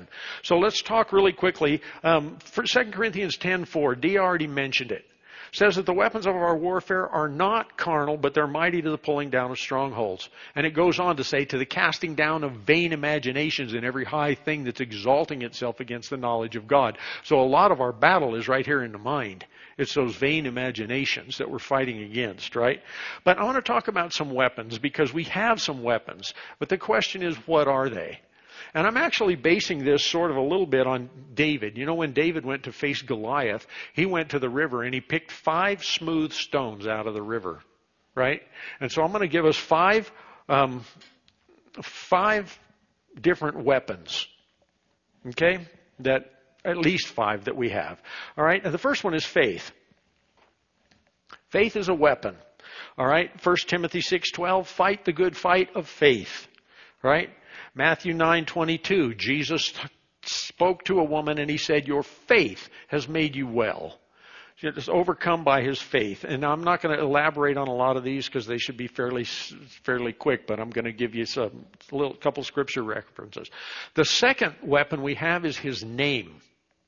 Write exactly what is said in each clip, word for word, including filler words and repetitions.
So let's talk really quickly. Um, for Second Corinthians ten four, Dee already mentioned it. Says that the weapons of our warfare are not carnal, but they're mighty to the pulling down of strongholds. And it goes on to say, to the casting down of vain imaginations and every high thing that's exalting itself against the knowledge of God. So a lot of our battle is right here in the mind. It's those vain imaginations that we're fighting against, right? But I want to talk about some weapons, because we have some weapons. But the question is, what are they? And I'm actually basing this sort of a little bit on David. You know, when David went to face Goliath, he went to the river and he picked five smooth stones out of the river, right? And so I'm going to give us five, um, five different weapons, okay? That, at least five that we have. All right, and the first one is faith. Faith is a weapon. All right, First Timothy six twelve, fight the good fight of faith. Right? Matthew nine twenty-two, Jesus spoke to a woman and he said, your faith has made you well. It's overcome by his faith. And I'm not going to elaborate on a lot of these because they should be fairly fairly quick, but I'm going to give you some a little couple scripture references. The second weapon we have is his name.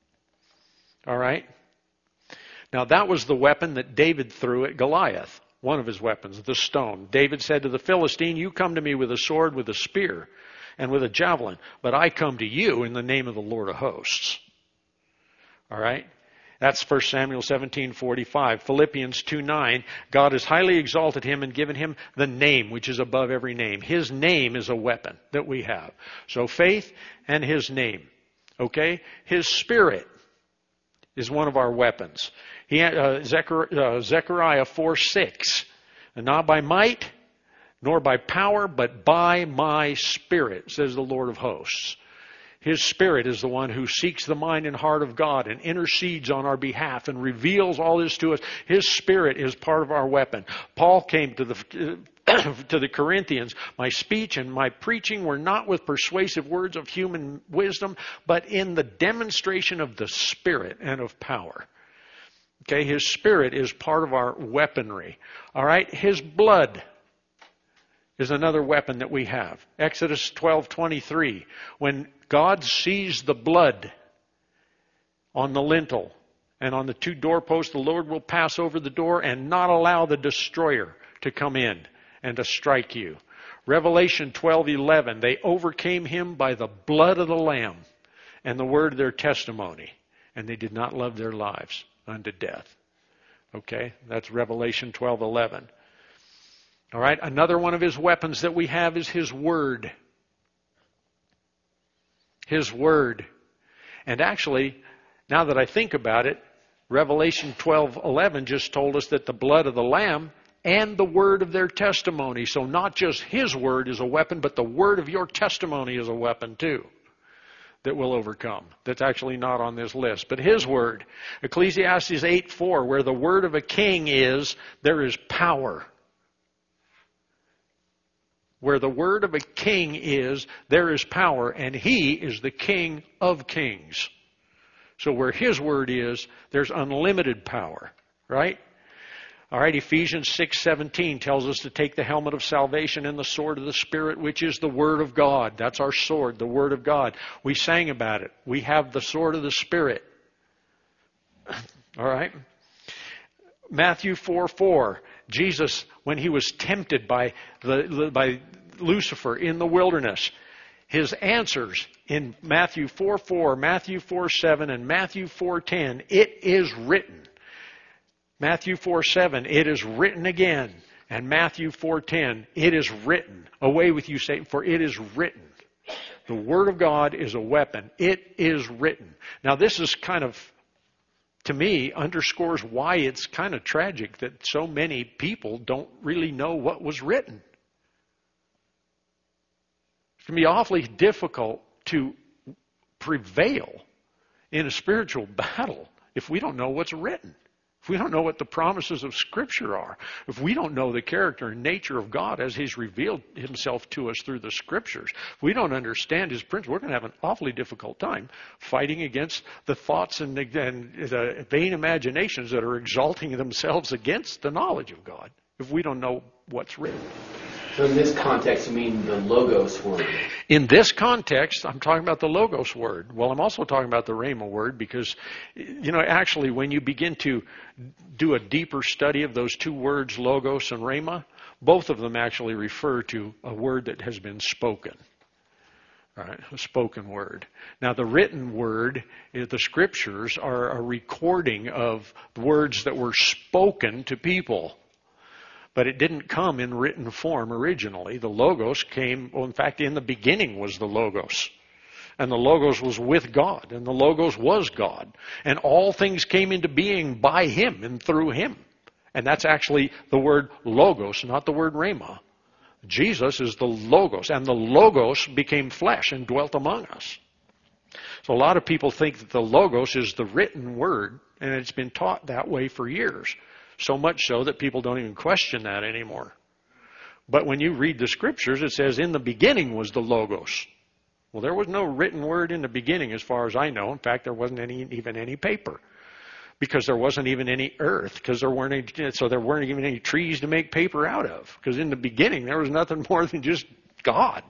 All right? Now that was the weapon that David threw at Goliath. One of his weapons, the stone. David said to the Philistine, you come to me with a sword, with a spear, and with a javelin, but I come to you in the name of the Lord of hosts. All right? That's First Samuel seventeen forty-five. Philippians two nine, God has highly exalted him and given him the name which is above every name. His name is a weapon that we have. So faith and his name. Okay? His spirit is one of our weapons. He, uh, Zechariah, uh, Zechariah four six, and not by might, nor by power, but by my spirit, says the Lord of hosts. His spirit is the one who seeks the mind and heart of God and intercedes on our behalf and reveals all this to us. His spirit is part of our weapon. Paul came to the to the Corinthians, my speech and my preaching were not with persuasive words of human wisdom, but in the demonstration of the Spirit and of power. Okay, his Spirit is part of our weaponry. All right, his blood is another weapon that we have. Exodus twelve twenty-three, when God sees the blood on the lintel and on the two doorposts, the Lord will pass over the door and not allow the destroyer to come in and to strike you. Revelation twelve eleven, they overcame him by the blood of the Lamb and the word of their testimony, and they did not love their lives unto death. Okay, that's Revelation twelve eleven. All right, another one of his weapons that we have is his word. His word. And actually, now that I think about it, Revelation twelve eleven just told us that the blood of the Lamb and the word of their testimony. So not just his word is a weapon, but the word of your testimony is a weapon too that will overcome. That's actually not on this list. But his word, Ecclesiastes eight four, where the word of a king is, there is power. Where the word of a king is, there is power, and he is the King of kings. So where his word is, there's unlimited power, right? All right, Ephesians six seventeen tells us to take the helmet of salvation and the sword of the Spirit, which is the Word of God. That's our sword, the Word of God. We sang about it. We have the sword of the Spirit. All right? Matthew four four, Jesus, when he was tempted by the by Lucifer in the wilderness, his answers in Matthew four four, Matthew four seven, and Matthew four ten, it is written. Matthew four seven, it is written again. And Matthew four ten, it is written. Away with you, Satan, for it is written. The Word of God is a weapon. It is written. Now this is kind of, to me, underscores why it's kind of tragic that so many people don't really know what was written. It's going to be awfully difficult to prevail in a spiritual battle if we don't know what's written. If we don't know what the promises of Scripture are, if we don't know the character and nature of God as He's revealed Himself to us through the Scriptures, if we don't understand His principles, we're going to have an awfully difficult time fighting against the thoughts and, and the vain imaginations that are exalting themselves against the knowledge of God, if we don't know what's written. So in this context, you mean the Logos word? In this context, I'm talking about the Logos word. Well, I'm also talking about the Rhema word because, you know, actually when you begin to do a deeper study of those two words, Logos and Rhema, both of them actually refer to a word that has been spoken. All right, a spoken word. Now, the written word, the scriptures, are a recording of words that were spoken to people. But it didn't come in written form originally. The Logos came, well, in fact, in the beginning was the Logos. And the Logos was with God. And the Logos was God. And all things came into being by Him and through Him. And that's actually the word Logos, not the word Rhema. Jesus is the Logos. And the Logos became flesh and dwelt among us. So a lot of people think that the Logos is the written word. And it's been taught that way for years. So much so that people don't even question that anymore. But when you read the scriptures, it says, in the beginning was the Logos. Well, there was no written word in the beginning as far as I know. In fact, there wasn't any, even any paper. Because there wasn't even any earth. Because there weren't any, so there weren't even any trees to make paper out of. Because in the beginning, there was nothing more than just God.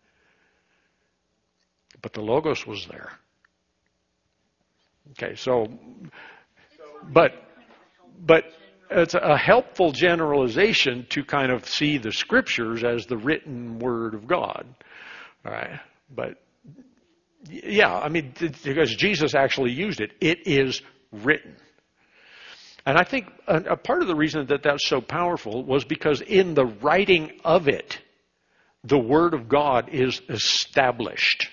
But the Logos was there. Okay, so, but, but, it's a helpful generalization to kind of see the scriptures as the written word of God. All right. But yeah, I mean, because Jesus actually used it. It is written. And I think a, a part of the reason that that's so powerful was because in the writing of it, the word of God is established.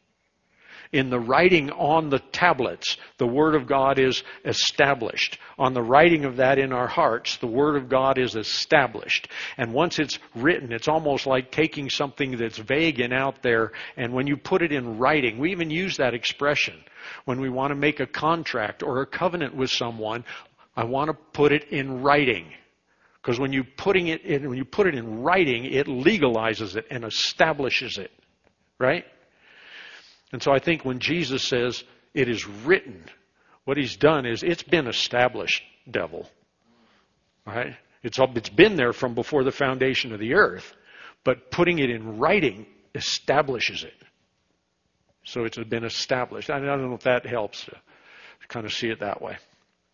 In the writing on the tablets, the Word of God is established. On the writing of that in our hearts, the Word of God is established. And once it's written, it's almost like taking something that's vague and out there, and when you put it in writing, we even use that expression. When we want to make a contract or a covenant with someone, I want to put it in writing. Because when you putting it in, when you put it in writing, it legalizes it and establishes it. Right? And so I think when Jesus says, it is written, what He's done is it's been established, devil. Right? It's, it's been there from before the foundation of the earth. But putting it in writing establishes it. So it's been established. I don't know if that helps to kind of see it that way.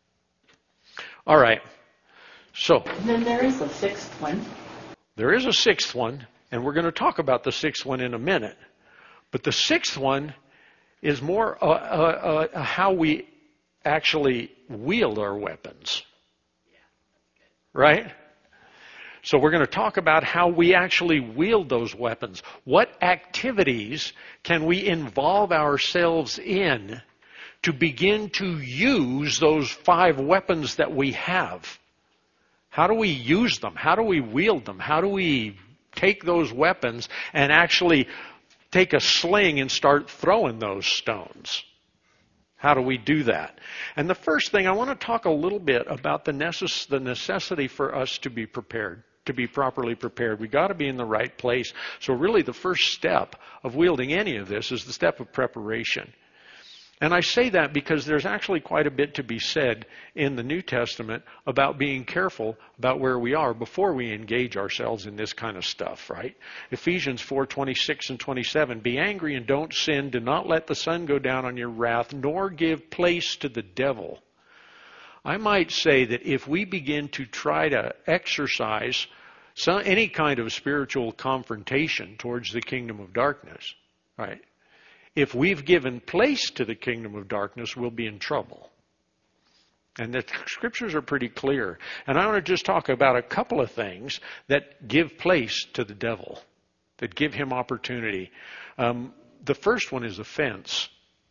All right. So. And then there is a sixth one. There is a sixth one. And we're going to talk about the sixth one in a minute. But the sixth one is more uh, uh, uh, how we actually wield our weapons. Right? So we're going to talk about how we actually wield those weapons. What activities can we involve ourselves in to begin to use those five weapons that we have? How do we use them? How do we wield them? How do we take those weapons and actually take a sling and start throwing those stones? How do we do that? And the first thing, I want to talk a little bit about the, necess- the necessity for us to be prepared, to be properly prepared. We've got to be in the right place. So really the first step of wielding any of this is the step of preparation. And I say that because there's actually quite a bit to be said in the New Testament about being careful about where we are before we engage ourselves in this kind of stuff, right? Ephesians four twenty-six and twenty-seven, be angry and don't sin. Do not let the sun go down on your wrath, nor give place to the devil. I might say that if we begin to try to exercise some, any kind of spiritual confrontation towards the kingdom of darkness, right? If we've given place to the kingdom of darkness, we'll be in trouble. And the scriptures are pretty clear. And I want to just talk about a couple of things that give place to the devil, that give him opportunity. Um, the first one is offense.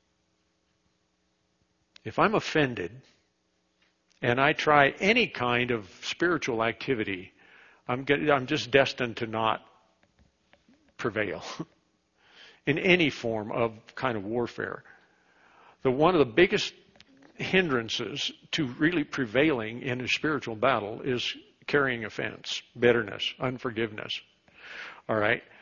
If I'm offended and I try any kind of spiritual activity, I'm, get, I'm just destined to not prevail. In any form of kind of warfare. The one of the biggest hindrances to really prevailing in a spiritual battle is carrying offense, bitterness, unforgiveness. All right?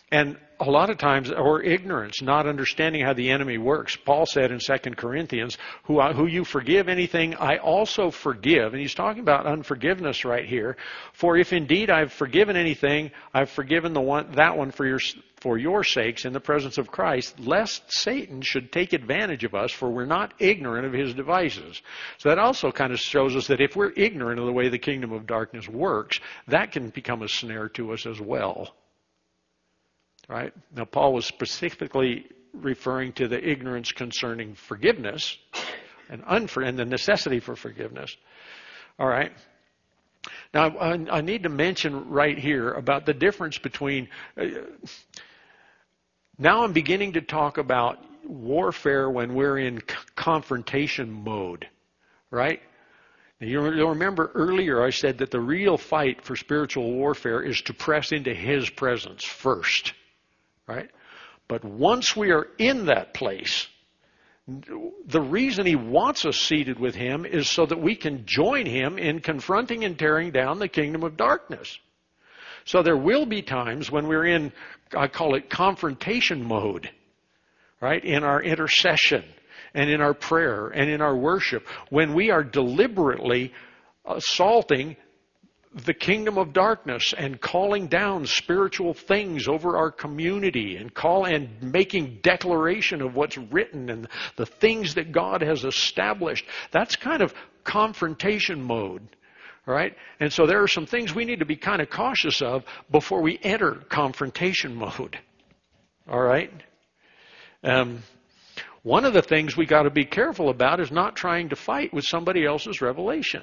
And a lot of times, or ignorance, not understanding how the enemy works. Paul said in Second Corinthians, who, I, who you forgive anything, I also forgive. And he's talking about unforgiveness right here. For if indeed I've forgiven anything, I've forgiven the one, that one for your, for your sakes in the presence of Christ, lest Satan should take advantage of us, for we're not ignorant of his devices. So that also kind of shows us that if we're ignorant of the way the kingdom of darkness works, that can become a snare to us as well. Right? Now, Paul was specifically referring to the ignorance concerning forgiveness and, unfor- and the necessity for forgiveness. All right. Now, I, I need to mention right here about the difference between... Uh, now I'm beginning to talk about warfare when we're in c- confrontation mode. Right? Now, you'll remember earlier I said that the real fight for spiritual warfare is to press into his presence first. Right? But once we are in that place, the reason he wants us seated with him is so that we can join him in confronting and tearing down the kingdom of darkness. So there will be times when we're in, I call it confrontation mode, right? In our intercession and in our prayer and in our worship, when we are deliberately assaulting the kingdom of darkness and calling down spiritual things over our community and call and making declaration of what's written and the things that God has established. That's kind of confrontation mode, right? And so there are some things we need to be kind of cautious of before we enter confrontation mode. All right? Um, one of the things we got to be careful about is not trying to fight with somebody else's revelation.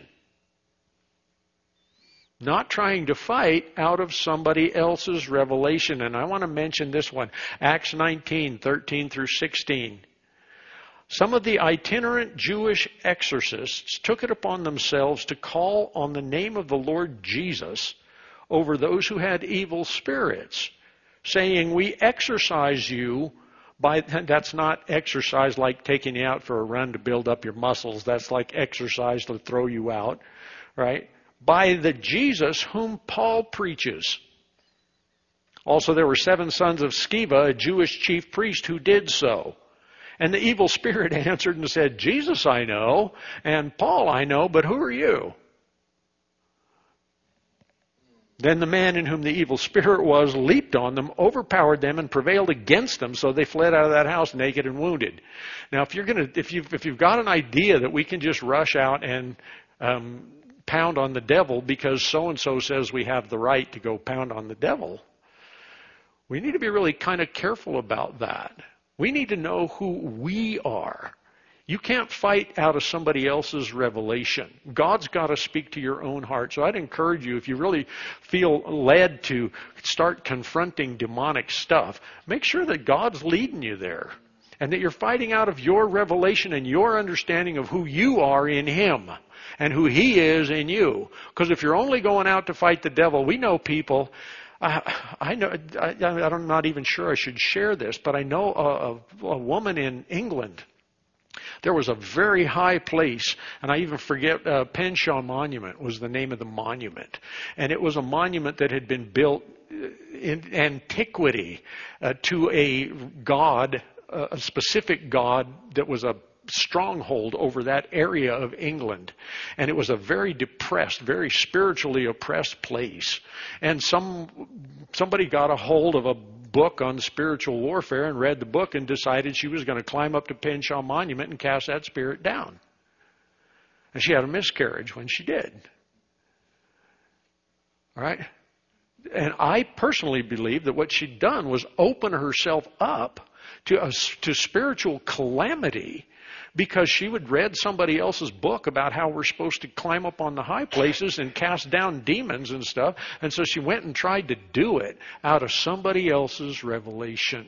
Not trying to fight out of somebody else's revelation. And I want to mention this one. Acts nineteen, thirteen through sixteen. Some of the itinerant Jewish exorcists took it upon themselves to call on the name of the Lord Jesus over those who had evil spirits, saying, we exorcise you by... That's not exercise like taking you out for a run to build up your muscles. That's like exercise to throw you out, right? By the Jesus whom Paul preaches. Also there were seven sons of Sceva, a Jewish chief priest, who did so. And the evil spirit answered and said, Jesus I know, and Paul I know, but who are you? Then the man in whom the evil spirit was leaped on them, overpowered them, and prevailed against them, so they fled out of that house naked and wounded. Now, if you're going to, if you've if you've got an idea that we can just rush out and um, pound on the devil because so-and-so says we have the right to go pound on the devil, we need to be really kind of careful about that. We need to know who we are. You can't fight out of somebody else's revelation. God's got to speak to your own heart. So I'd encourage you, if you really feel led to start confronting demonic stuff, make sure that God's leading you there. And that you're fighting out of your revelation and your understanding of who you are in Him and who He is in you. Because if you're only going out to fight the devil, we know people... I, I know. I, I'm not even sure I should share this, but I know a, a, a woman in England. There was a very high place, and I even forget, uh, Penshaw Monument was the name of the monument. And it was a monument that had been built in antiquity uh, to a god, uh, a specific god that was a stronghold over that area of England. And it was a very depressed, very spiritually oppressed place. And some somebody got a hold of a book on spiritual warfare and read the book and decided she was going to climb up to Penshaw Monument and cast that spirit down. And she had a miscarriage when she did. All right? And I personally believe that what she'd done was open herself up to a, to spiritual calamity, because she would read somebody else's book about how we're supposed to climb up on the high places and cast down demons and stuff. And so she went and tried to do it out of somebody else's revelation.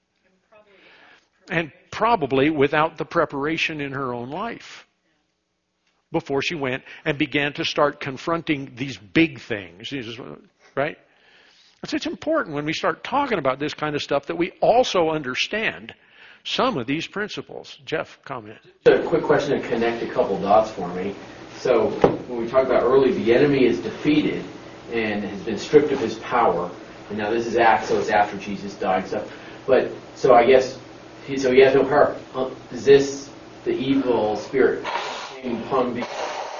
And probably without the preparation in her own life. Before she went and began to start confronting these big things. Right? So it's important when we start talking about this kind of stuff that we also understand some of these principles. Jeff, comment. A quick question to connect a couple dots for me. So when we talked about earlier, the enemy is defeated and has been stripped of his power. And now this is after, so it's after Jesus died and stuff. But, so I guess, he, so he has no power. Uh, is this the evil spirit came upon the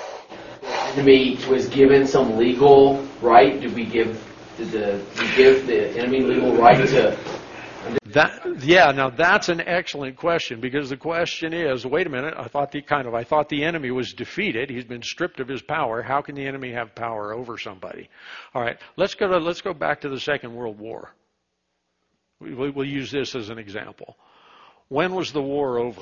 enemy was given some legal right? Did we give, did, the, did we give the enemy legal right to... That, yeah, now that's an excellent question, because the question is, wait a minute, I thought the kind of I thought the enemy was defeated. He's been stripped of his power. How can the enemy have power over somebody? All right, let's go to let's go back to the Second World War. We, we'll use this as an example. When was the war over?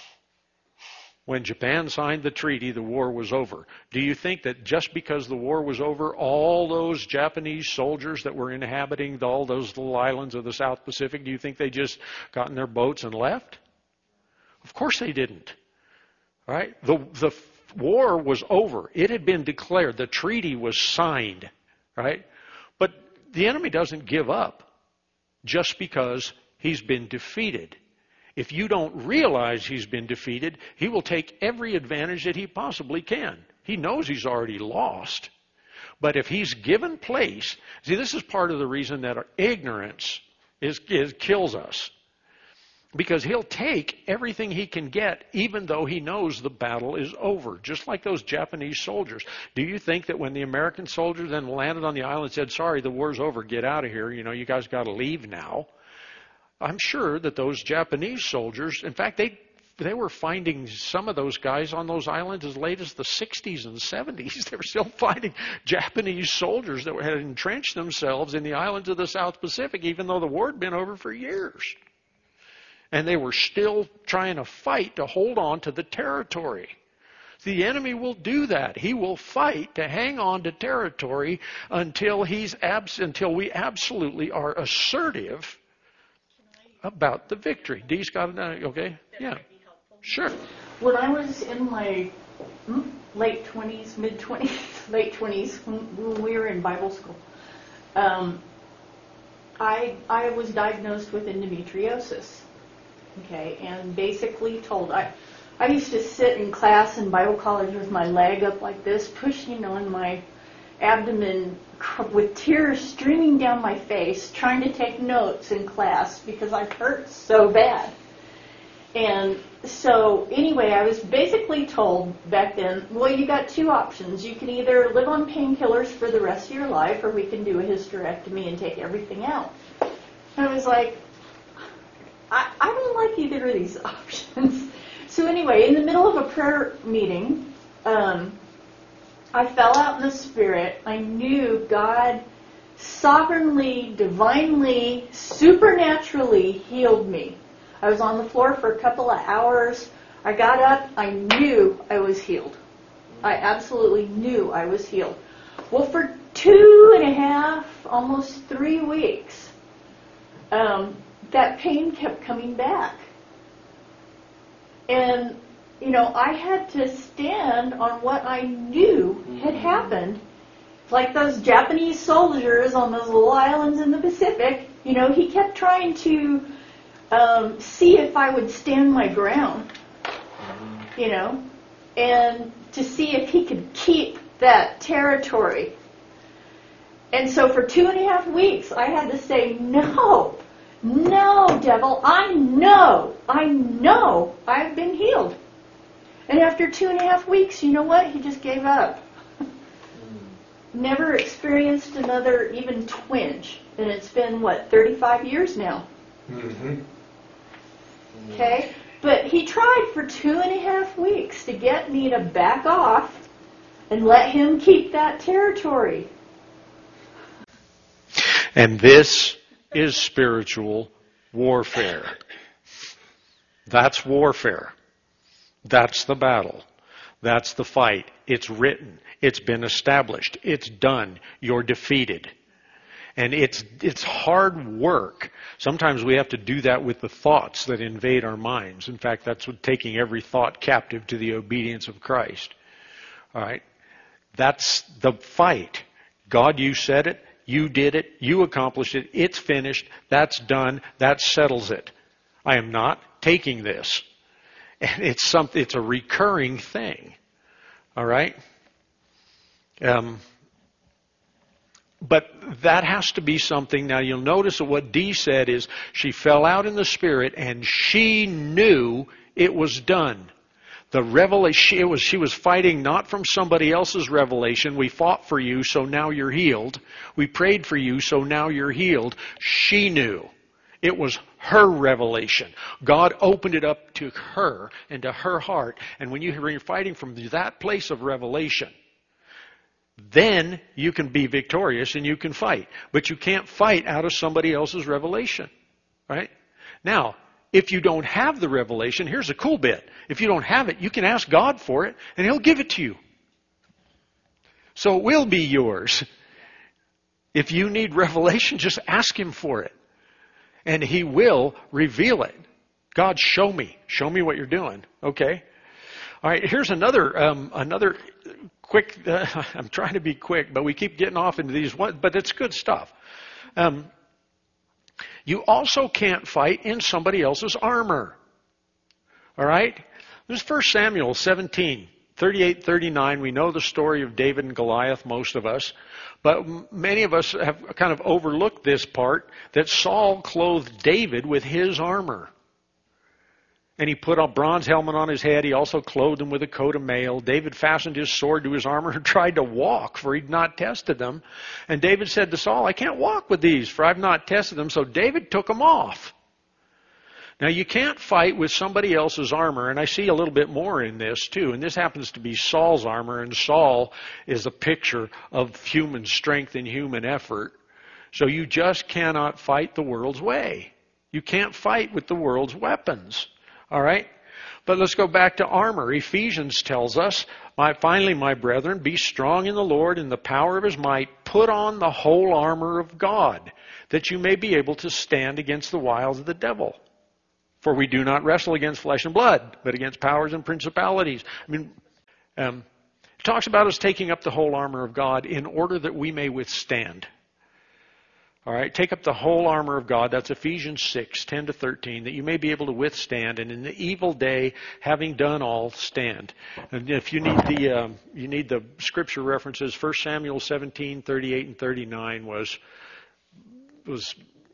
When Japan signed the treaty, the war was over. Do you think that just because the war was over, all those Japanese soldiers that were inhabiting all those little islands of the South Pacific, do you think they just got in their boats and left? Of course they didn't. Right? The, the war was over. It had been declared. The treaty was signed. Right? But the enemy doesn't give up just because he's been defeated. If you don't realize he's been defeated, he will take every advantage that he possibly can. He knows he's already lost. But if he's given place, see, this is part of the reason that our ignorance is, is kills us. Because he'll take everything he can get, even though he knows the battle is over. Just like those Japanese soldiers. Do you think that when the American soldiers then landed on the island and said, sorry, the war's over, get out of here, you know, you guys got to leave now. I'm sure that those Japanese soldiers, in fact, they they were finding some of those guys on those islands as late as the sixties and seventies. They were still finding Japanese soldiers that had entrenched themselves in the islands of the South Pacific, even though the war had been over for years. And they were still trying to fight to hold on to the territory. The enemy will do that. He will fight to hang on to territory until he's abs- until we absolutely are assertive about the victory. Dee's got it. Okay? Yeah. Sure. When I was in my hmm, late twenties, mid twenties, late twenties, when, when we were in Bible school, um, I I was diagnosed with endometriosis. Okay, and basically told I I used to sit in class in Bible college with my leg up like this, pushing on my abdomen with tears streaming down my face, trying to take notes in class because I hurt so bad. And so anyway, I was basically told back then, well, you got two options. You can either live on painkillers for the rest of your life, or we can do a hysterectomy and take everything out. And I was like, I, I don't like either of these options. So anyway, in the middle of a prayer meeting, um, I fell out in the Spirit. I knew God sovereignly, divinely, supernaturally healed me. I was on the floor for a couple of hours. I got up. I knew I was healed. I absolutely knew I was healed. Well, for two and a half, almost three weeks, um, that pain kept coming back. And you know, I had to stand on what I knew had happened. Like those Japanese soldiers on those little islands in the Pacific, you know, he kept trying to um, see if I would stand my ground, you know, and to see if he could keep that territory. And so for two and a half weeks, I had to say, no, no, devil, I know, I know I've been healed. And after two and a half weeks, you know what? He just gave up. Never experienced another even twinge. And it's been, what, thirty-five years now? Mm-hmm. Okay? But he tried for two and a half weeks to get me to back off and let him keep that territory. And this is spiritual warfare. That's warfare. That's the battle. That's the fight. It's written. It's been established. It's done. You're defeated. And it's it's hard work. Sometimes we have to do that with the thoughts that invade our minds. In fact, that's what taking every thought captive to the obedience of Christ. All right? That's the fight. God, you said it. You did it. You accomplished it. It's finished. That's done. That settles it. I am not taking this. And it's something. It's a recurring thing. All right? Um, But that has to be something. Now you'll notice that what Dee said is she fell out in the Spirit and she knew it was done. The revelation, it was, she was fighting not from somebody else's revelation. We fought for you, so now you're healed. We prayed for you, so now you're healed. She knew. It was her revelation. God opened it up to her and to her heart. And when you're fighting from that place of revelation, then you can be victorious and you can fight. But you can't fight out of somebody else's revelation. Right? Now, if you don't have the revelation, here's a cool bit. If you don't have it, you can ask God for it and He'll give it to you. So it will be yours. If you need revelation, just ask Him for it. And He will reveal it. God, show me. Show me what you're doing. Okay? All right, here's another um, another quick, uh, I'm trying to be quick, but we keep getting off into these, but it's good stuff. Um, you also can't fight in somebody else's armor. All right? This is First Samuel seventeen, thirty-eight, thirty-nine. We know the story of David and Goliath, most of us. But many of us have kind of overlooked this part, that Saul clothed David with his armor. And he put a bronze helmet on his head. He also clothed him with a coat of mail. David fastened his sword to his armor and tried to walk, for he'd not tested them. And David said to Saul, I can't walk with these, for I've not tested them. So David took them off. Now you can't fight with somebody else's armor, and I see a little bit more in this too. And this happens to be Saul's armor, and Saul is a picture of human strength and human effort. So you just cannot fight the world's way. You can't fight with the world's weapons. All right? But let's go back to armor. Ephesians tells us, my, finally, my brethren, be strong in the Lord in the power of His might. Put on the whole armor of God, that you may be able to stand against the wiles of the devil. For we do not wrestle against flesh and blood, but against powers and principalities. I mean, um, it talks about us taking up the whole armor of God in order that we may withstand. All right, take up the whole armor of God. That's Ephesians six, ten to thirteen, that you may be able to withstand, and in the evil day, having done all, stand. And if you need the um, you need the scripture references, First Samuel seventeen, thirty-eight and thirty-nine was was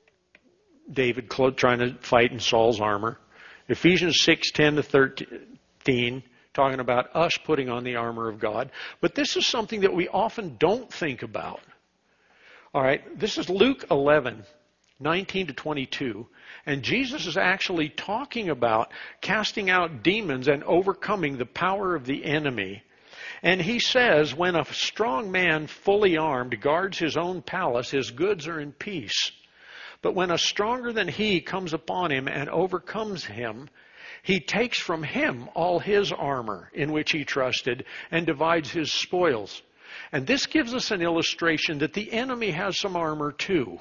David trying to fight in Saul's armor. Ephesians six, ten to thirteen, talking about us putting on the armor of God. But this is something that we often don't think about. All right, this is Luke eleven, nineteen to twenty-two, and Jesus is actually talking about casting out demons and overcoming the power of the enemy. And He says, when a strong man fully armed guards his own palace, his goods are in peace. But when a stronger than he comes upon him and overcomes him, he takes from him all his armor in which he trusted and divides his spoils. And this gives us an illustration that the enemy has some armor too.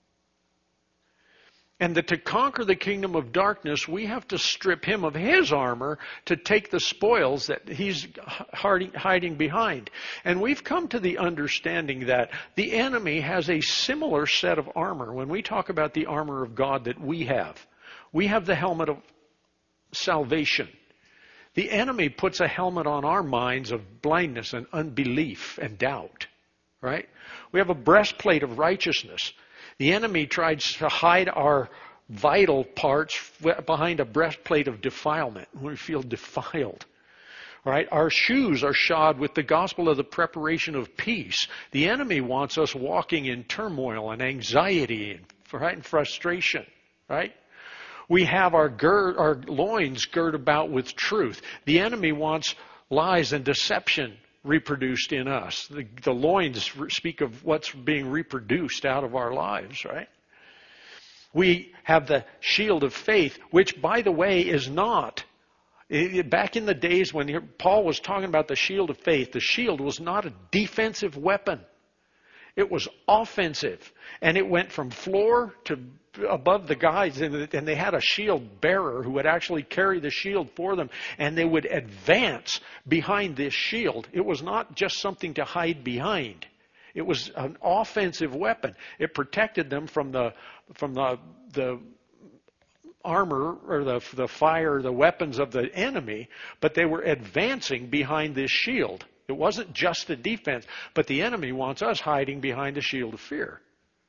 And that to conquer the kingdom of darkness, we have to strip him of his armor to take the spoils that he's hiding behind. And we've come to the understanding that the enemy has a similar set of armor. When we talk about the armor of God that we have, we have the helmet of salvation. The enemy puts a helmet on our minds of blindness and unbelief and doubt, right? We have a breastplate of righteousness. The enemy tries to hide our vital parts behind a breastplate of defilement. We feel defiled, right? Our shoes are shod with the gospel of the preparation of peace. The enemy wants us walking in turmoil and anxiety and, right, and frustration, right? We have our gird, our loins girt about with truth. The enemy wants lies and deception reproduced in us. The, the loins speak of what's being reproduced out of our lives, right? We have the shield of faith, which, by the way, is not. It, back in the days when Paul was talking about the shield of faith, the shield was not a defensive weapon. It was offensive. And it went from floor to above the guys, and they had a shield bearer who would actually carry the shield for them, and they would advance behind this shield. It was not just something to hide behind. It was an offensive weapon. It protected them from the from the the armor or the the fire, the weapons of the enemy, but they were advancing behind this shield. It wasn't just a defense, but the enemy wants us hiding behind a shield of fear.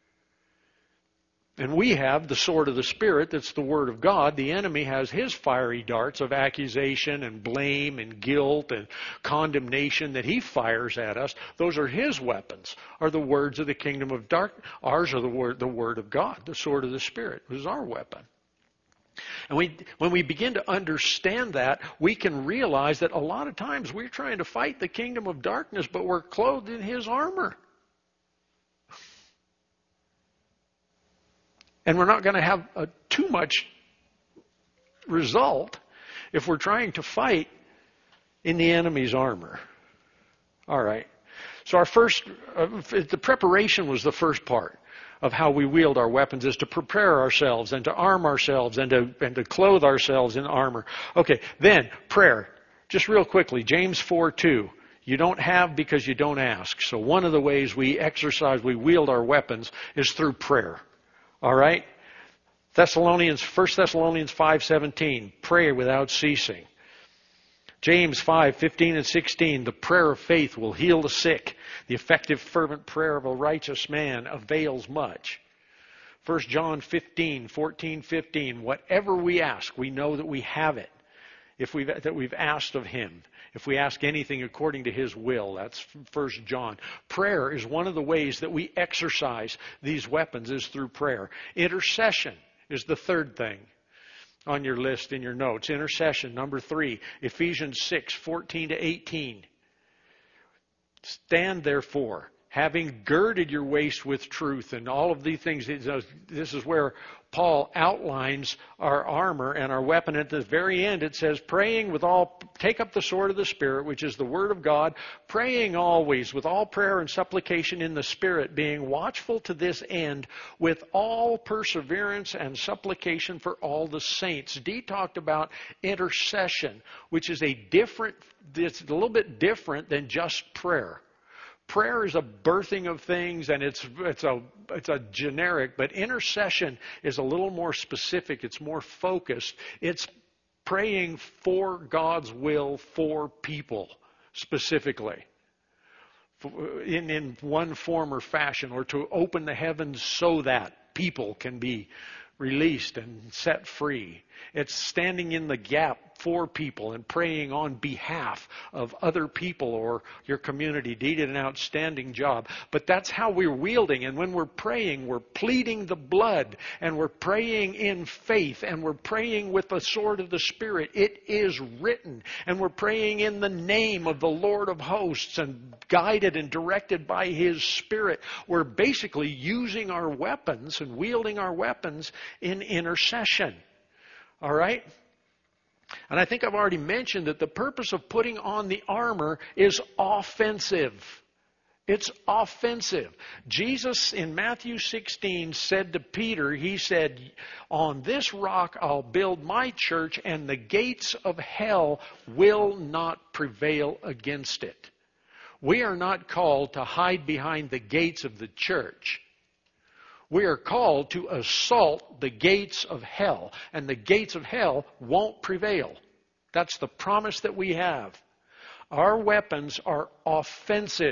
And we have the sword of the Spirit, that's the Word of God. The enemy has his fiery darts of accusation and blame and guilt and condemnation that he fires at us. Those are his weapons, are the words of the kingdom of darkness. Ours are the word, the Word of God, the sword of the Spirit, is our weapon. And we, when we begin to understand that, we can realize that a lot of times we're trying to fight the kingdom of darkness, but we're clothed in his armor. And we're not going to have a, too much result if we're trying to fight in the enemy's armor. All right. So our first, uh, the preparation was the first part of how we wield our weapons, is to prepare ourselves and to arm ourselves and to, and to clothe ourselves in armor. Okay, then prayer. Just real quickly, James four two. You don't have because you don't ask. So one of the ways we exercise, we wield our weapons is through prayer. All right? Thessalonians, First Thessalonians five seventeen, pray without ceasing. James five fifteen and sixteen, the prayer of faith will heal the sick. The effective fervent prayer of a righteous man avails much. First John fifteen, fourteen, fifteen, whatever we ask, we know that we have it. If we've, that we've asked of him. If we ask anything according to his will, that's First John. Prayer is one of the ways that we exercise these weapons, is through prayer. Intercession is the third thing on your list in your notes. Intercession, number three, Ephesians six, fourteen to eighteen. Stand therefore, having girded your waist with truth, and all of these things. This is where Paul outlines our armor and our weapon. At the very end, it says, praying with all, take up the sword of the Spirit, which is the Word of God, praying always with all prayer and supplication in the Spirit, being watchful to this end with all perseverance and supplication for all the saints. Dee talked about intercession, which is a different, it's a little bit different than just prayer. Prayer is a birthing of things, and it's it's a it's a generic, but intercession is a little more specific. It's more focused. It's praying for God's will for people specifically, in in one form or fashion, or to open the heavens so that people can be released and set free. It's standing in the gap for people and praying on behalf of other people or your community. Dee did an outstanding job. But that's how we're wielding. And when we're praying, we're pleading the blood, and we're praying in faith, and we're praying with the sword of the Spirit. It is written. And we're praying in the name of the Lord of hosts and guided and directed by His Spirit. We're basically using our weapons and wielding our weapons in intercession. All right? And I think I've already mentioned that the purpose of putting on the armor is offensive. It's offensive. Jesus in Matthew sixteen said to Peter, he said, on this rock I'll build my church, and the gates of hell will not prevail against it. We are not called to hide behind the gates of the church. We are called to assault the gates of hell, and the gates of hell won't prevail. That's the promise that we have. Our weapons are offensive.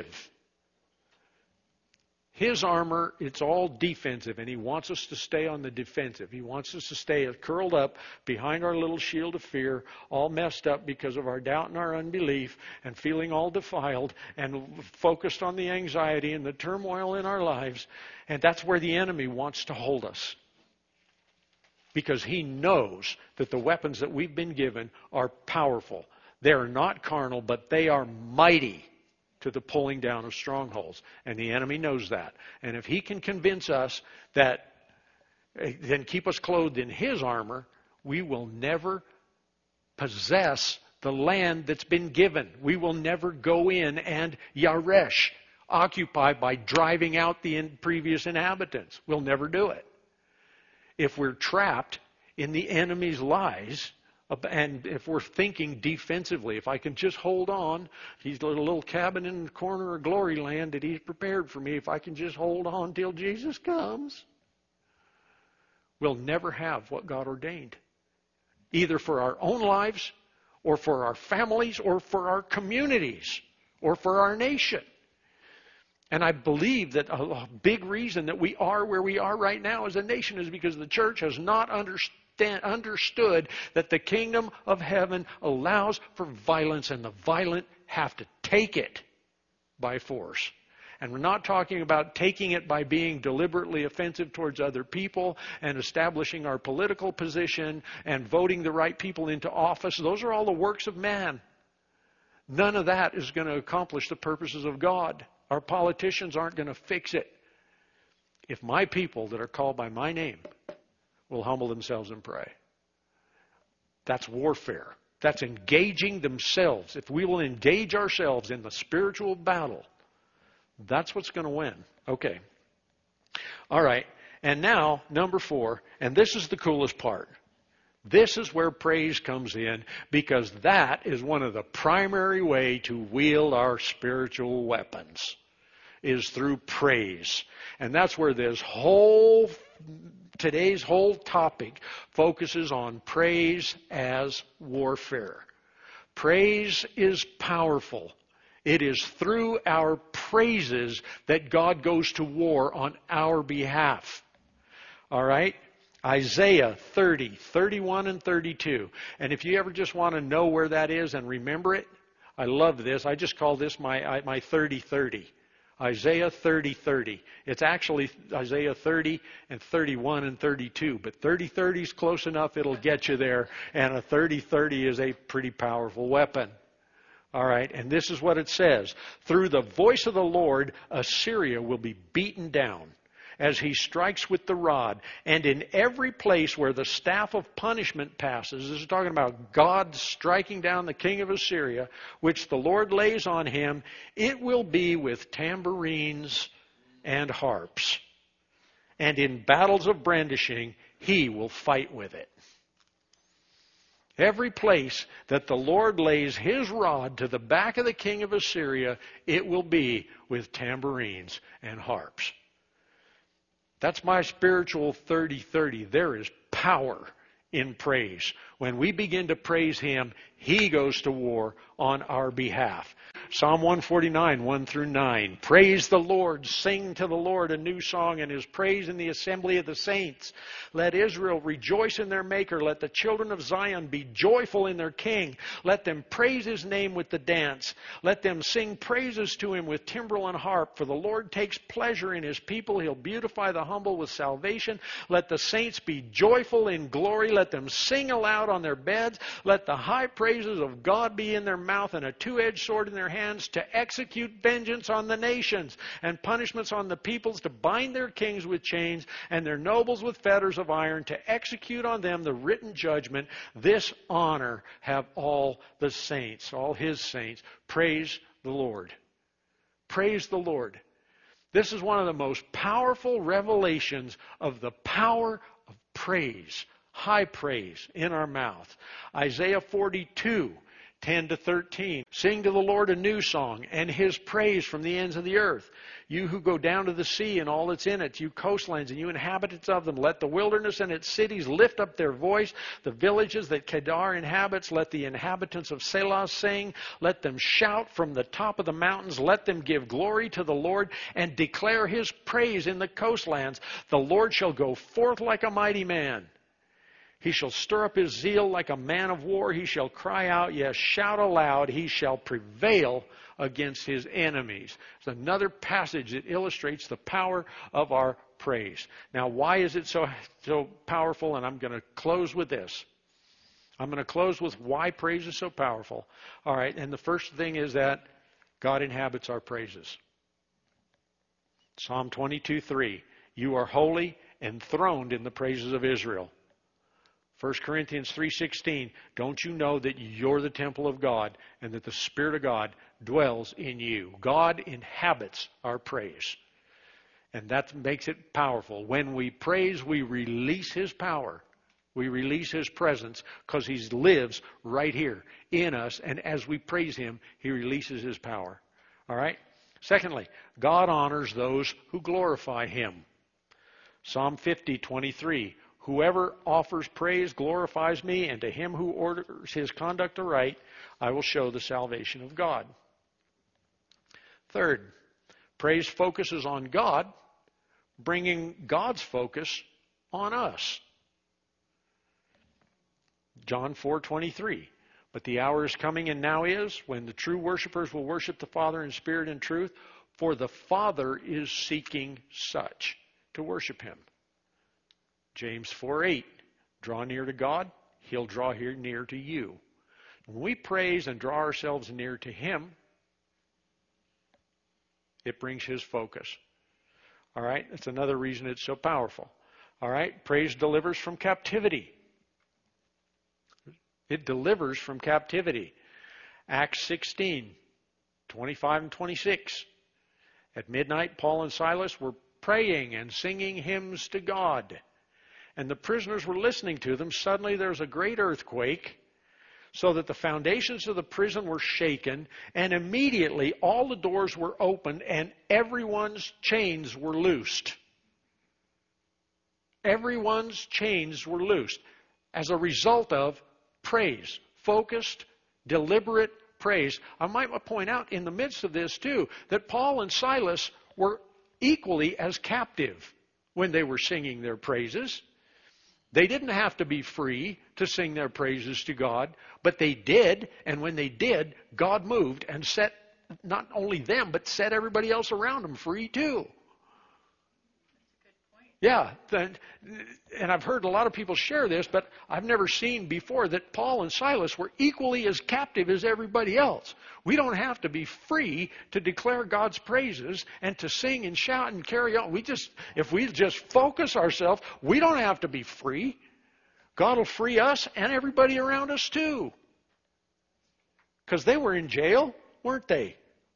His armor, it's all defensive, and He wants us to stay on the defensive. He wants us to stay curled up behind our little shield of fear, all messed up because of our doubt and our unbelief, and feeling all defiled, and focused on the anxiety and the turmoil in our lives. And that's where the enemy wants to hold us. Because he knows that the weapons that we've been given are powerful. They are not carnal, but they are mighty to the pulling down of strongholds. And the enemy knows that. And if he can convince us that, then keep us clothed in his armor, we will never possess the land that's been given. We will never go in and yaresh, occupy by driving out the previous inhabitants. We'll never do it. If we're trapped in the enemy's lies, and if we're thinking defensively, if I can just hold on, he's a little cabin in the corner of glory land that He's prepared for me, if I can just hold on till Jesus comes, we'll never have what God ordained. Either for our own lives, or for our families, or for our communities. or for our nation. And I believe that a big reason that we are where we are right now as a nation is because the church has not understand, understood that the kingdom of heaven allows for violence, and the violent have to take it by force. And we're not talking about taking it by being deliberately offensive towards other people and establishing our political position and voting the right people into office. Those are all the works of man. None of that is going to accomplish the purposes of God. Our politicians aren't going to fix it. If my people that are called by my name will humble themselves and pray. That's warfare. That's engaging themselves. If we will engage ourselves in the spiritual battle, that's what's going to win. Okay. All right. And now, number four, and this is the coolest part. This is where praise comes in, because that is one of the primary way to wield our spiritual weapons, is through praise. And that's where this whole, today's whole topic focuses on praise as warfare. Praise is powerful. It is through our praises that God goes to war on our behalf. All right? Isaiah thirty, thirty-one and thirty-two. And if you ever just want to know where that is and remember it, I love this. I just call this my my thirty thirty. Isaiah thirty thirty. It's actually Isaiah thirty and thirty-one and thirty-two. But thirty thirty is close enough, it'll get you there. And a thirty thirty is a pretty powerful weapon. All right, and this is what it says. Through the voice of the Lord, Assyria will be beaten down as he strikes with the rod. And in every place where the staff of punishment passes, this is talking about God striking down the king of Assyria, which the Lord lays on him, it will be with tambourines and harps. And in battles of brandishing, he will fight with it. Every place that the Lord lays his rod to the back of the king of Assyria, it will be with tambourines and harps. That's my spiritual thirty thirty. There is power in praise. When we begin to praise him, he goes to war on our behalf. Psalm one forty-nine, one through nine. Praise the Lord. Sing to the Lord a new song, and his praise in the assembly of the saints. Let Israel rejoice in their Maker. Let the children of Zion be joyful in their King. Let them praise his name with the dance. Let them sing praises to him with timbrel and harp. For the Lord takes pleasure in his people. He'll beautify the humble with salvation. Let the saints be joyful in glory. Let them sing aloud on their beds. Let the high praises of God be in their mouth, and a two-edged sword in their hands, to execute vengeance on the nations and punishments on the peoples, to bind their kings with chains and their nobles with fetters of iron, to execute on them the written judgment. This honor have all the saints, all his saints. Praise the Lord. Praise the Lord. This is one of the most powerful revelations of the power of praise, high praise in our mouth. Isaiah forty-two, ten to thirteen. Sing to the Lord a new song, and his praise from the ends of the earth. You who go down to the sea and all that's in it, you coastlands and you inhabitants of them, let the wilderness and its cities lift up their voice. The villages that Kedar inhabits, let the inhabitants of Selah sing. Let them shout from the top of the mountains. Let them give glory to the Lord and declare his praise in the coastlands. The Lord shall go forth like a mighty man. He shall stir up his zeal like a man of war. He shall cry out, yes, shout aloud. He shall prevail against his enemies. It's another passage that illustrates the power of our praise. Now, why is it so, so powerful? And I'm going to close with this. I'm going to close with why praise is so powerful. All right, and the first thing is that God inhabits our praises. Psalm twenty-two, three. You are holy, enthroned in the praises of Israel. First Corinthians three sixteen, don't you know that you're the temple of God and that the Spirit of God dwells in you? God inhabits our praise. And that makes it powerful. When we praise, we release his power. We release his presence because he lives right here in us. And as we praise him, he releases his power. All right? Secondly, God honors those who glorify him. Psalm fifty, twenty-three. Whoever offers praise glorifies me, and to him who orders his conduct aright, I will show the salvation of God. Third, praise focuses on God, bringing God's focus on us. John four twenty-three. But the hour is coming and now is when the true worshipers will worship the Father in spirit and truth, for the Father is seeking such to worship him. James four eight. Draw near to God, he'll draw here near to you. When we praise and draw ourselves near to him, it brings his focus. All right? That's another reason it's so powerful. All right? Praise delivers from captivity. It delivers from captivity. Acts sixteen, twenty-five and twenty-six. At midnight, Paul and Silas were praying and singing hymns to God. And the prisoners were listening to them. Suddenly there was a great earthquake, so that the foundations of the prison were shaken, and immediately all the doors were opened and everyone's chains were loosed. Everyone's chains were loosed as a result of praise, focused, deliberate praise. I might point out in the midst of this too that Paul and Silas were equally as captive when they were singing their praises. They didn't have to be free to sing their praises to God, but they did, and when they did, God moved and set not only them, but set everybody else around them free too. Yeah, and I've heard a lot of people share this, but I've never seen before that Paul and Silas were equally as captive as everybody else. We don't have to be free to declare God's praises and to sing and shout and carry on. We just, if we just focus ourselves, we don't have to be free. God will free us and everybody around us too. Because they were in jail, weren't they?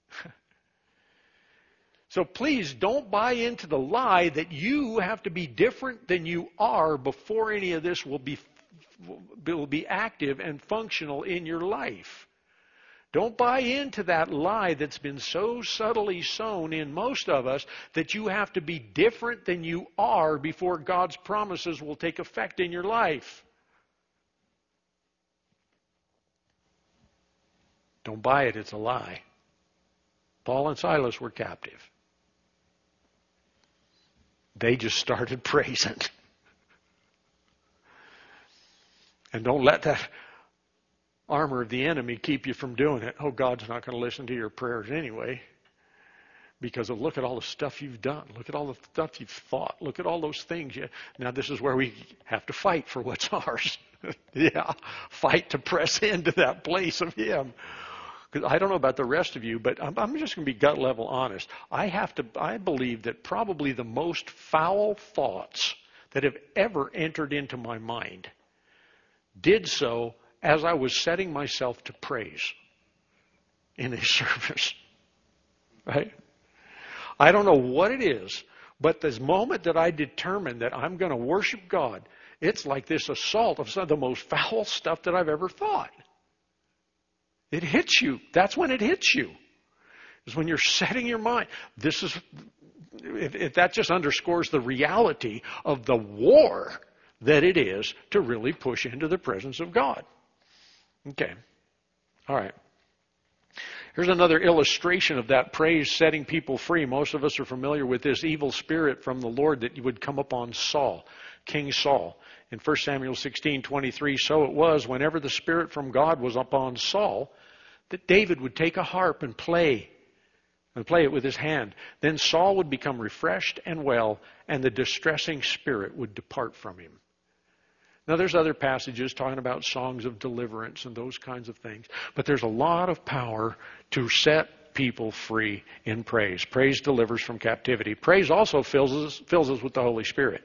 So please don't buy into the lie that you have to be different than you are before any of this will be, will be active and functional in your life. Don't buy into that lie that's been so subtly sown in most of us that you have to be different than you are before God's promises will take effect in your life. Don't buy it, it's a lie. Paul and Silas were captive. They just started praising. And don't let that armor of the enemy keep you from doing it. Oh, God's not going to listen to your prayers anyway. Because of look at all the stuff you've done. Look at all the stuff you've thought. Look at all those things. You, now this is where we have to fight for what's ours. Yeah, fight to press into that place of him. Because I don't know about the rest of you, but I'm, I'm just going to be gut level honest. I have to. I believe that probably the most foul thoughts that have ever entered into my mind did so as I was setting myself to praise in a service. Right? I don't know what it is, but this moment that I determine that I'm going to worship God, it's like this assault of some of the most foul stuff that I've ever thought. It hits you. That's when it hits you. Is when you're setting your mind. This is, if, if that just underscores the reality of the war that it is to really push into the presence of God. Okay. All right. Here's another illustration of that praise setting people free. Most of us are familiar with this evil spirit from the Lord that would come upon Saul, King Saul. In First Samuel sixteen twenty-three, so it was whenever the Spirit from God was upon Saul that David would take a harp and play, and play it with his hand. Then Saul would become refreshed and well, and the distressing spirit would depart from him. Now there's other passages talking about songs of deliverance and those kinds of things, but there's a lot of power to set people free in praise. Praise delivers from captivity. Praise also fills us, fills us with the Holy Spirit.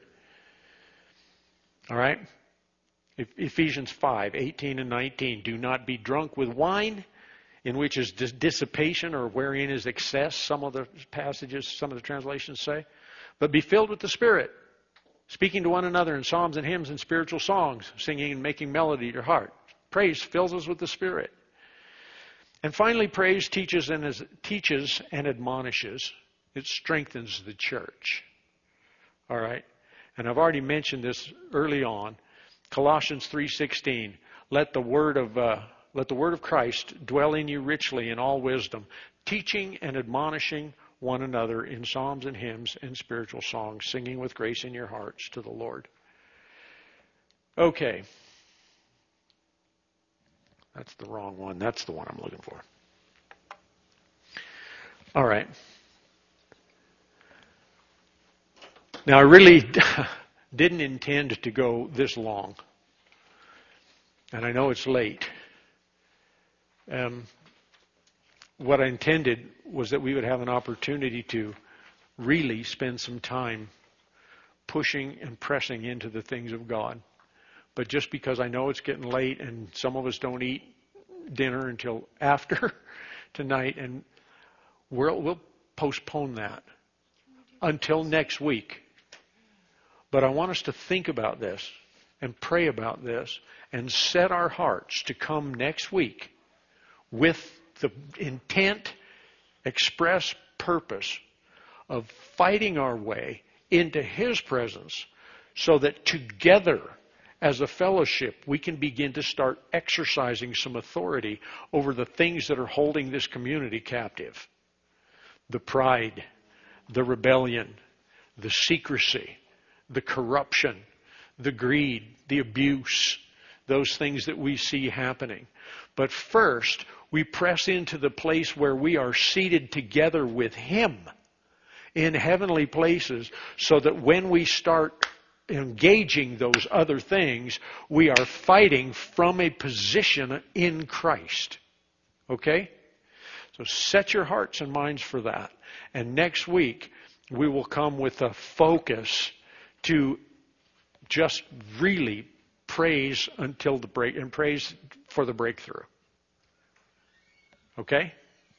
All right? Ephesians five, eighteen and nineteen. Do not be drunk with wine, in which is dissipation or wherein is excess, some of the passages, some of the translations say. But be filled with the Spirit, speaking to one another in psalms and hymns and spiritual songs, singing and making melody to your heart. Praise fills us with the Spirit. And finally, praise teaches and, is, teaches and admonishes. It strengthens the church. All right? And I've already mentioned this early on. Colossians three sixteen. Let the word of uh, Let the word of Christ dwell in you richly in all wisdom, teaching and admonishing one another in psalms and hymns and spiritual songs, singing with grace in your hearts to the Lord. Okay. That's the wrong one. That's the one I'm looking for. All right. Now, I really didn't intend to go this long. And I know it's late. Um, what I intended was that we would have an opportunity to really spend some time pushing and pressing into the things of God. But just because I know it's getting late and some of us don't eat dinner until after tonight, and we'll, we'll postpone that until next week. But I want us to think about this and pray about this and set our hearts to come next week with the intent, express purpose of fighting our way into His presence so that together as a fellowship we can begin to start exercising some authority over the things that are holding this community captive. The pride, the rebellion, the secrecy, the corruption, the greed, the abuse, those things that we see happening. But first, we press into the place where we are seated together with Him in heavenly places so that when we start engaging those other things, we are fighting from a position in Christ. Okay? So set your hearts and minds for that. And next week, we will come with a focus to just really praise until the break and praise for the breakthrough. Okay?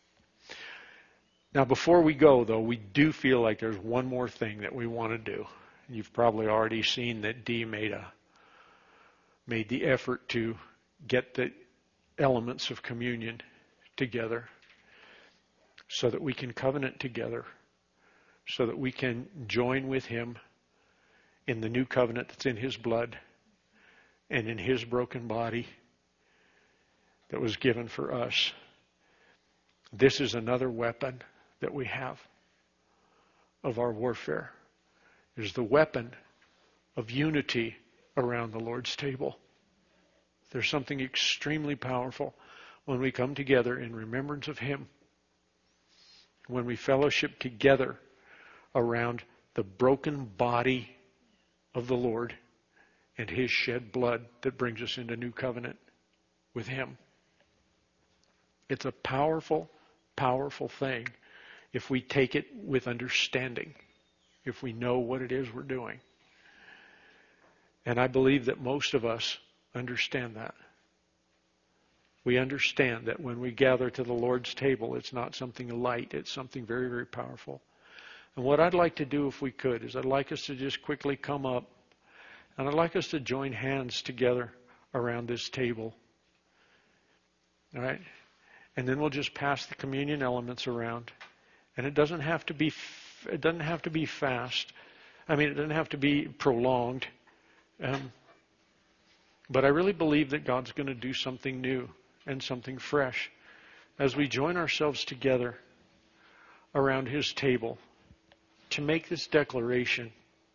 Now, before we go, though, we do feel like there's one more thing that we want to do. You've probably already seen that Dee made a made the effort to get the elements of communion together so that we can covenant together, so that we can join with Him in the new covenant that's in His blood and in His broken body that was given for us. This is another weapon that we have of our warfare. It is the weapon of unity around the Lord's table. There's something extremely powerful when we come together in remembrance of Him, when we fellowship together around the broken body of the Lord and His shed blood that brings us into new covenant with Him. It's a powerful, powerful thing if we take it with understanding, if we know what it is we're doing. And I believe that most of us understand that. We understand that when we gather to the Lord's table, it's not something light, it's something very, very powerful. And what I'd like to do, if we could, is I'd like us to just quickly come up, and I'd like us to join hands together around this table. All right? And then we'll just pass the communion elements around. And it doesn't have to be it doesn't have to be fast. I mean, it doesn't have to be prolonged. Um, but I really believe that God's going to do something new and something fresh as we join ourselves together around His table to make this declaration.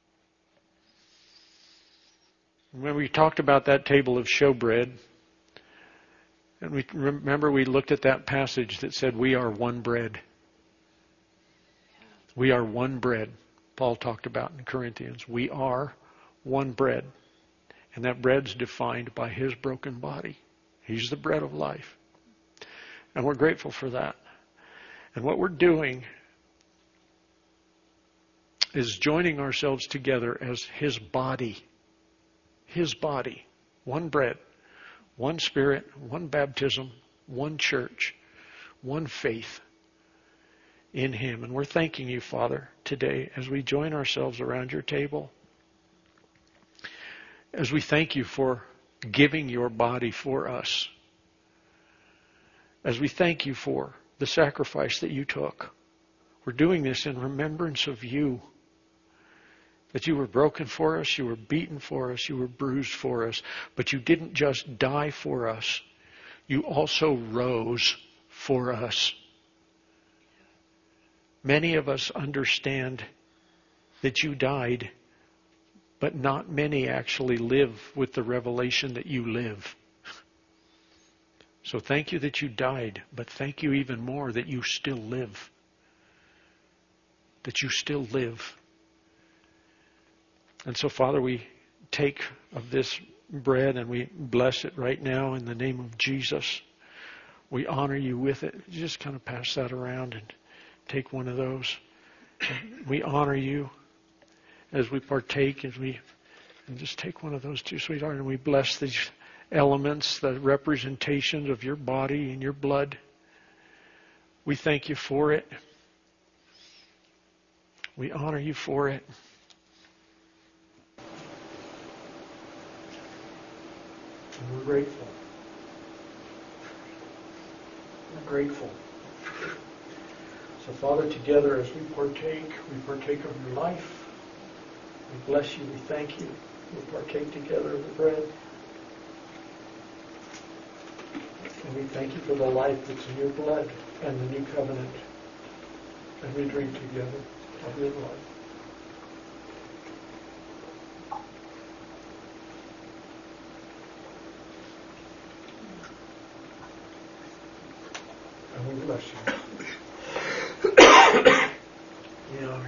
When we talked about that table of showbread, and we remember we looked at that passage that said we are one bread. We are one bread. Paul talked about in Corinthians. We are one bread. And that bread's defined by His broken body. He's the bread of life. And we're grateful for that. And what we're doing is joining ourselves together as His body. His body. One bread. One Spirit. One baptism. One church. One faith in Him. And we're thanking You, Father, today as we join ourselves around Your table. As we thank You for giving Your body for us. As we thank You for the sacrifice that You took. We're doing this in remembrance of You. That You were broken for us, You were beaten for us, You were bruised for us. But You didn't just die for us. you also rose for us. Many of us understand that you died, but not many actually live with the revelation that you live. So thank you that you died, but thank you even more that you still live. That you still live. And so, Father, we take of this bread and we bless it right now in the name of Jesus. We honor you with it. You just kind of pass that around and take one of those. And we honor you as we partake, as we and just take one of those too, sweetheart, and we bless these elements, the representations of your body and your blood. We thank you for it. We honor you for it. And we're grateful. We're grateful. So, Father, together as we partake, we partake of your life. We bless you. We thank you. We partake together of the bread. And we thank you for the life that's in your blood and the new covenant. And we drink together of your blood. And we bless you. We honor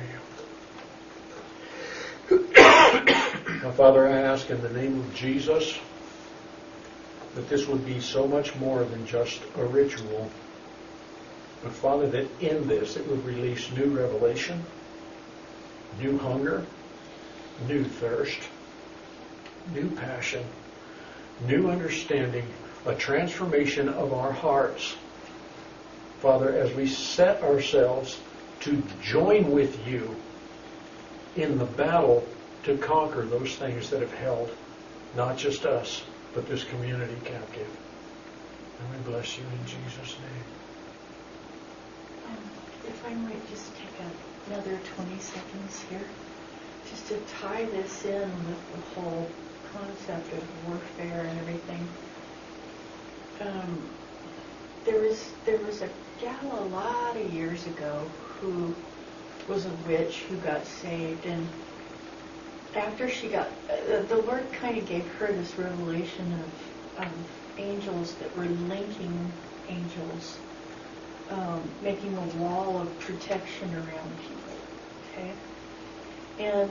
you. Now, Father, I ask in the name of Jesus that this would be so much more than just a ritual. But Father, that in this it would release new revelation, new hunger, new thirst, new passion, new understanding, a transformation of our hearts. Father, as we set ourselves to join with you in the battle to conquer those things that have held not just us, but this community captive. And we bless you in Jesus' name. Um, if I might just take a, another twenty seconds here, just to tie this in with the whole concept of warfare and everything. Um, there was there was a gal a lot of years ago who was a witch who got saved, and after she got, uh, the Lord kind of gave her this revelation of, of angels that were linking angels, um, making a wall of protection around people. Okay, and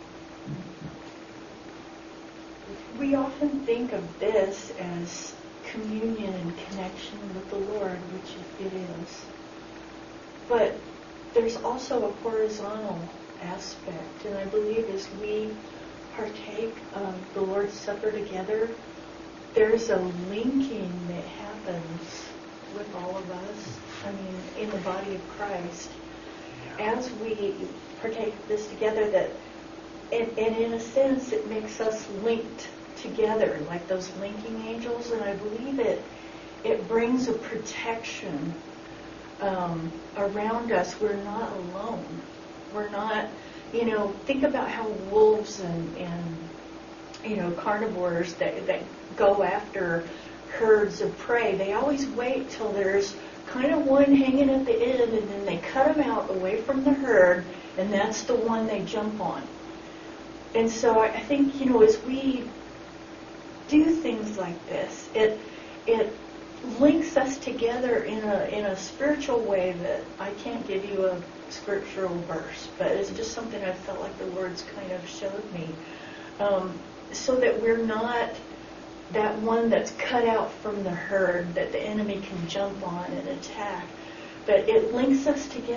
we often think of this as communion and connection with the Lord, which it is. But there's also a horizontal aspect, and I believe as we partake of the Lord's Supper together, there's a linking that happens with all of us, I mean, in the body of Christ, as we partake of this together, that, and, and in a sense, it makes us linked together, like those linking angels, and I believe it it brings a protection um, around us. We're not alone. We're not, you know, think about how wolves and, and you know, carnivores that, that go after herds of prey, they always wait till there's kind of one hanging at the end, and then they cut them out away from the herd, and that's the one they jump on. And so I think, you know, as we do things like this, it it links us together in a in a spiritual way that I can't give you a scriptural verse, but it's just something I felt like the Lord's kind of showed me, um, so that we're not that one that's cut out from the herd that the enemy can jump on and attack, but it links us together.